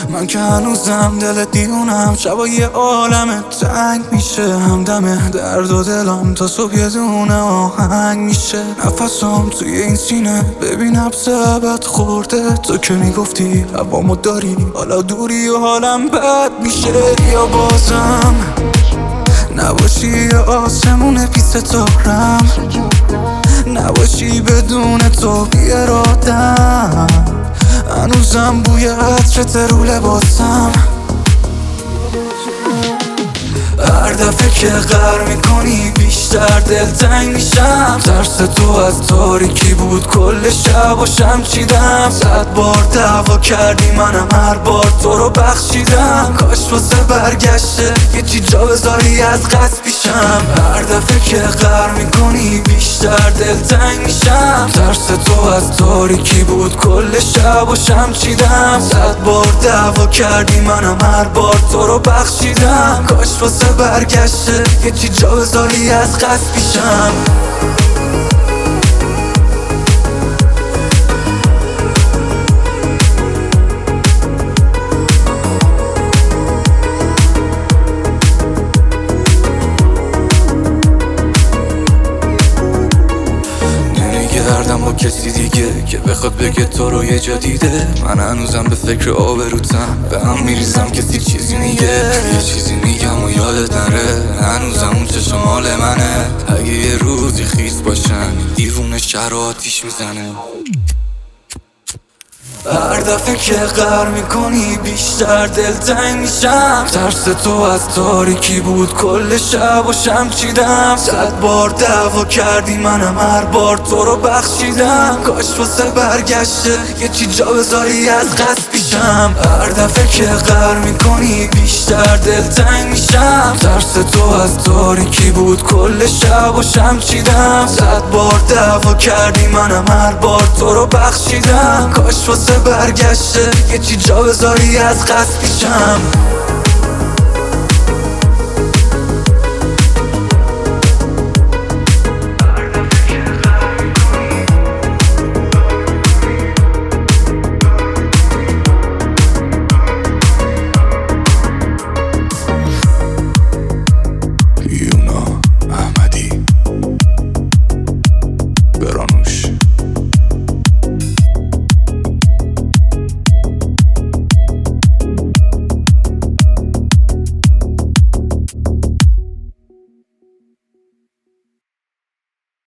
من که هنوزم دل دیونم، شبای عالم تنگ میشه، همدم درد و دلم تا صبح یه دونه آهنگ میشه. نفسم توی این سینه ببینم سبت خورده، تو که میگفتی هوامو داری، حالا دوری و حالم بد میشه. یا بازم نباشی آسمون پی ستارم، نباشی بدون تو بی ارادم، هنوزم بوی عطرت رو لباسم. هر دفعه که غر میکنی بیشتر دلتنگ میشم. ترس تو از تاریکی بود کل شب و شم چیدم. 100 بار دعوا کردی منم هر بار تو رو بخشیدم. کاش واسه برگشته یه چی جا بذاری از قصد پیشم. هر دفعه که غر میکنی بیشتر دلتنگ میشم. ترس تو از تاریکی بود کل شب و شم چیدم. 100 بار دعوا کردی منم هر بار تو رو بخشیدم. کاش واسه برگشته یه چی جا بذاری از قصد پیشم. نمیگردم با کسی دیگه که بخواد بگه تو رو یه جا دیده. من هنوزم به فکر آبروتم، به هم میریزم کسی چیزی میگه. یه چیزی میگم و یادت نره، هنوزم اون چشم مال منه. اگه یه روزی خیس باشن دیوونه شهر و آتیش میزنه. هر دفعه که غر میکنی بیشتر دلتنگ میشم. ترس تو از تاریکی بود کل شب و شم چیدم. 100 بار دعوا کردی منم هر بار تو رو بخشیدم. کاش واسه برگشته یه چی جا بذاری از قصد پیشم. هر دفعه که غر میکنی بیشتر دلتنگ میشم. ترس تو از تاریکی بود کل شب و شم چیدم. 100 بار دعوا کردی منم هر بار تو رو بخشیدم. کاش واسه برگشته یه چی جا بذاری از قصد پیشم.